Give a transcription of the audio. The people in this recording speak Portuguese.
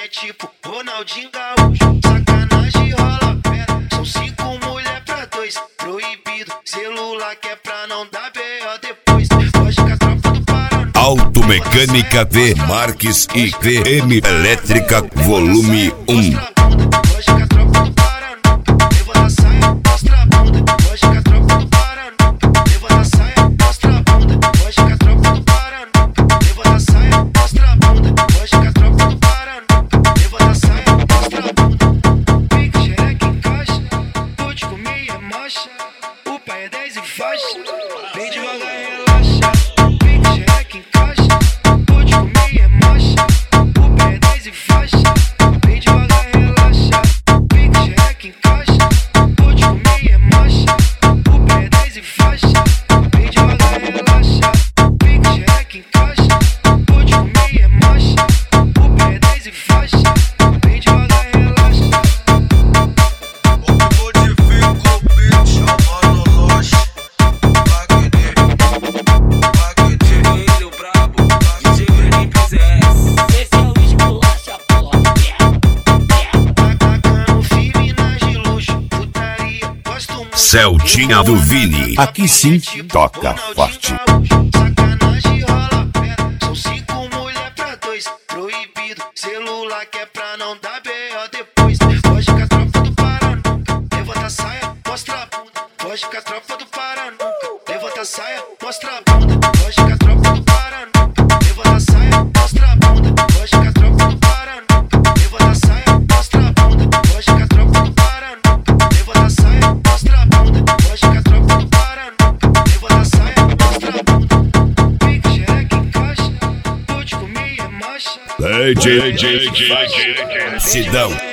é tipo Ronaldinho Gaúcho. Sacanagem rola pera, são 5 mulher pra 2. Proibido, celular que é pra não dar B.O. depois. Lógica, tropa do Paraná. Automecânica V Marques e VM Elétrica Volume 1. Lógica, tropa do Paraná. Levanta a saia, mostra a bunda. Lógica, tropa do Paraná. Levanta a saia, mostra a bunda. Lógica, tropa do Paraná. Levanta a saia, mostra a bunda. Lógica, tropa do Paraná. Levanta a saia, mostra a bunda. Pique, xereca, encaixa. Tô de comer é marcha. O pai é 10 e faixa. Vem devagar e relaxa. Pique, xereca, encaixa. Tô de comer é marcha. O pai é 10 e faixa. Vem devagar e relaxa. Pique, xereca, encaixa. Tô de comer é marcha. O pai é 10 e faixa. Vem devagar e relaxa. Pique, xereca, encaixa. Tô de comer é marcha. O pai é 10 e faixa. Vem devagar e relaxa. Modifico o beat, chamando Loche. Ele o brabo, DJ Brenin PZS. Esse é o esculacha, porra. Atacando firme nas de luxo. Putaria, gosto muito. Celtinha do Vini. Aqui sim toca forte. Sacanagem rola pera, são 5 mulher pra 2. Proibido, celular que é pra não dar B.O. depois. Lógica, tropa do Paraná. Levanta a saia, mostra a bunda. Lógica, tropa do Paraná. Levanta a saia, mostra a bunda. Lógica, tropa do Paraná. Levanta a saia, mostra a bunda. Lógica, tropa do Paraná. Levanta a saia, mostra a bunda. Lógica, tropa do Paraná. Levanta a saia, mostra a bunda. Lógica, tropa do Paraná. Levanta a saia, mostra a bunda. Pique, xereca, encaixa. Tô de comer é marcha. DJ Sidão.